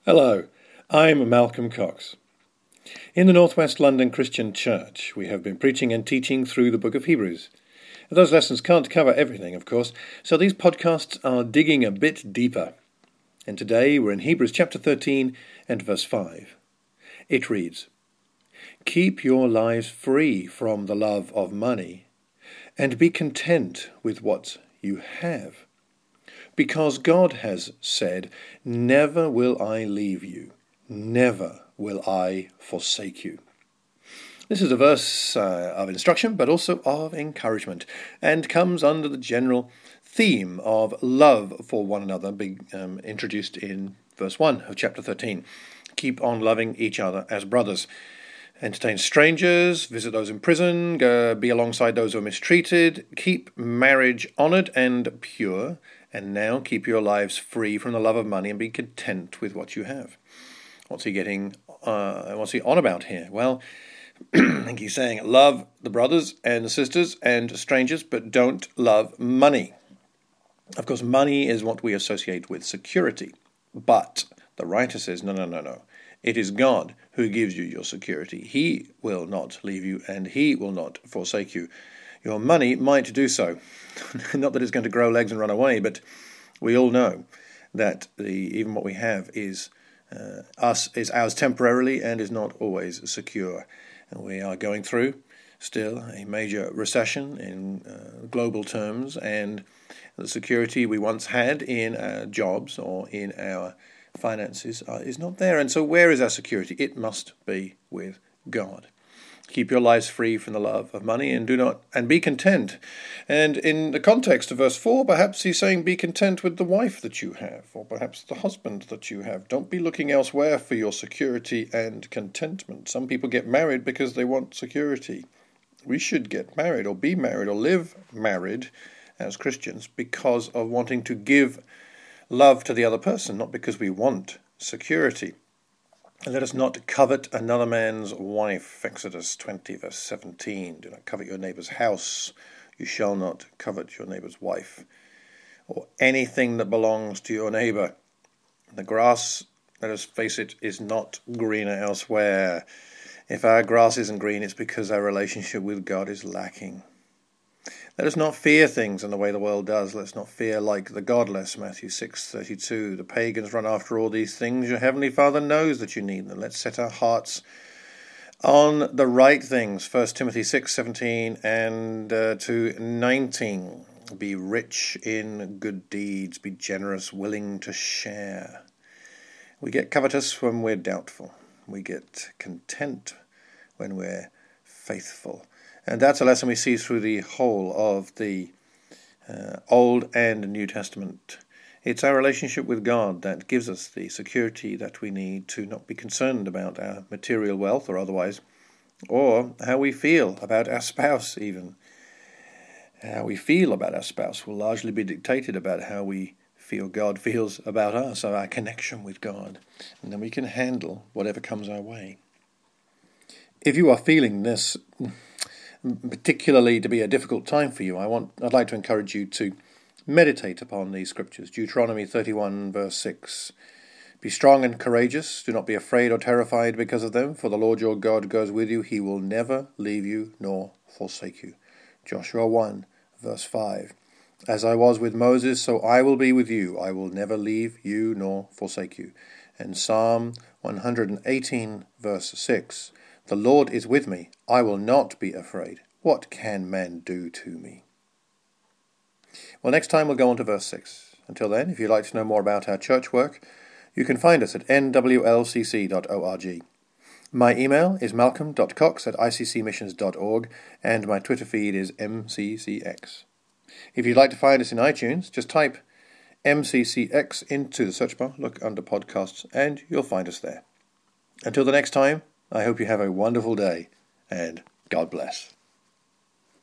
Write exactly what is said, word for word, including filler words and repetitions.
Hello, I'm Malcolm Cox. In the Northwest London Christian Church, we have been preaching and teaching through the book of Hebrews. Those lessons can't cover everything, of course, so these podcasts are digging a bit deeper. And today we're in Hebrews chapter thirteen and verse five. It reads, "Keep your lives free from the love of money, and be content with what you have. Because God has said, 'Never will I leave you, never will I forsake you.'" This is a verse uh, of instruction, but also of encouragement, and comes under the general theme of love for one another, being um, introduced in verse one of chapter thirteen. Keep on loving each other as brothers. Entertain strangers, visit those in prison, go, be alongside those who are mistreated, keep marriage honoured and pure, and now keep your lives free from the love of money and be content with what you have. What's he getting, uh, what's he on about here? Well, I think he's saying love the brothers and the sisters and strangers, but don't love money. Of course, money is what we associate with security, but the writer says, no, no, no, no. It is God who gives you your security. He will not leave you and he will not forsake you. Your money might do so. Not that it's going to grow legs and run away, but we all know that the, even what we have is uh, us is ours temporarily and is not always secure. And we are going through still a major recession in uh, global terms, and the security we once had in our jobs or in our finances uh, is not there. And so where is our security? It must be with God. Keep your lives free from the love of money and do not and be content. And in the context of verse four, perhaps he's saying be content with the wife that you have, or perhaps the husband that you have. Don't be looking elsewhere for your security and contentment. Some people get married because they want security. We should get married or be married or live married as Christians because of wanting to give love to the other person, not because we want security. And let us not covet another man's wife. Exodus twenty, verse seventeen. Do not covet your neighbour's house. You shall not covet your neighbour's wife, or anything that belongs to your neighbour. The grass, let us face it, is not greener elsewhere. If our grass isn't green, it's because our relationship with God is lacking. Let us not fear things in the way the world does. Let's not fear like the godless, Matthew six thirty-two. The pagans run after all these things. Your heavenly Father knows that you need them. Let's set our hearts on the right things. First Timothy six seventeen and uh, to nineteen. Be rich in good deeds. Be generous, willing to share. We get covetous when we're doubtful. We get content when we're faithful. And that's a lesson we see through the whole of the uh, Old and New Testament. It's our relationship with God that gives us the security that we need to not be concerned about our material wealth or otherwise, or how we feel about our spouse even. How we feel about our spouse will largely be dictated about how we feel God feels about us, so our connection with God. And then we can handle whatever comes our way. If you are feeling this particularly to be a difficult time for you, I want, I'd like to encourage you to meditate upon these scriptures. Deuteronomy thirty-one, verse six. Be strong and courageous. Do not be afraid or terrified because of them, for the Lord your God goes with you. He will never leave you nor forsake you. Joshua one, verse five. As I was with Moses, so I will be with you. I will never leave you nor forsake you. And Psalm one hundred eighteen, verse six. The Lord is with me. I will not be afraid. What can man do to me? Well, next time we'll go on to verse six. Until then, if you'd like to know more about our church work, you can find us at n w l c c dot org. My email is malcolm dot cox at i c c missions dot org, and my Twitter feed is m c c x. If you'd like to find us in iTunes, just type M C C X into the search bar, look under podcasts, and you'll find us there. Until the next time, I hope you have a wonderful day, and God bless.